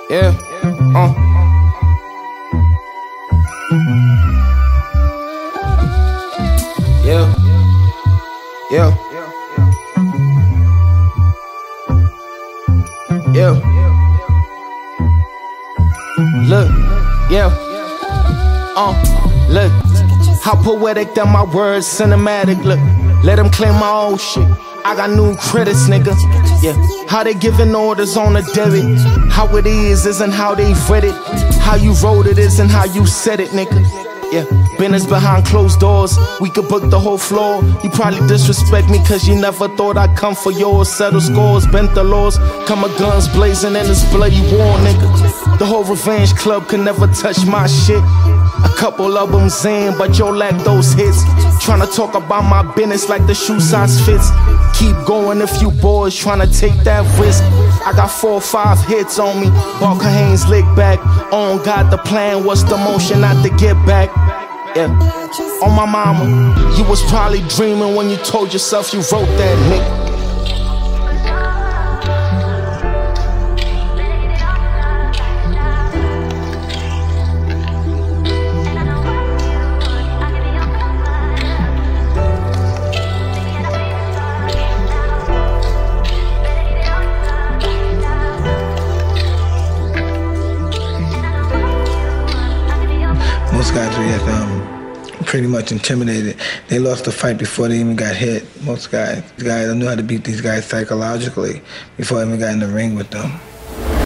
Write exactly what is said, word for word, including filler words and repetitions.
Yeah, uh. Yeah, yeah, yeah. Look, yeah, uh, look. How poetic that my words, cinematic. Look, let them claim my old shit. I got new critics, nigga. Yeah, how they giving orders on the debit. How it is isn't how they read it. How you wrote it isn't how you said it, nigga. Yeah, business behind closed doors. We could book the whole floor. You probably disrespect me cause you never thought I'd come for yours. Settle scores, bent the laws. Come with guns blazing in this bloody war, nigga. The whole revenge club could never touch my shit. A couple of them in, but yo lack those hits. Tryna talk about my business like the shoe size fits. Keep going if you boys tryna take that risk. I got four or five hits on me. Barker Haynes lick back. On God the plan, what's the motion not to get back? Yeah, on my mama, you was probably dreaming when you told yourself you wrote that, nigga. Most guys react um, pretty much intimidated. They lost the fight before they even got hit. Most guys, guys knew how to beat these guys psychologically before I even got in the ring with them.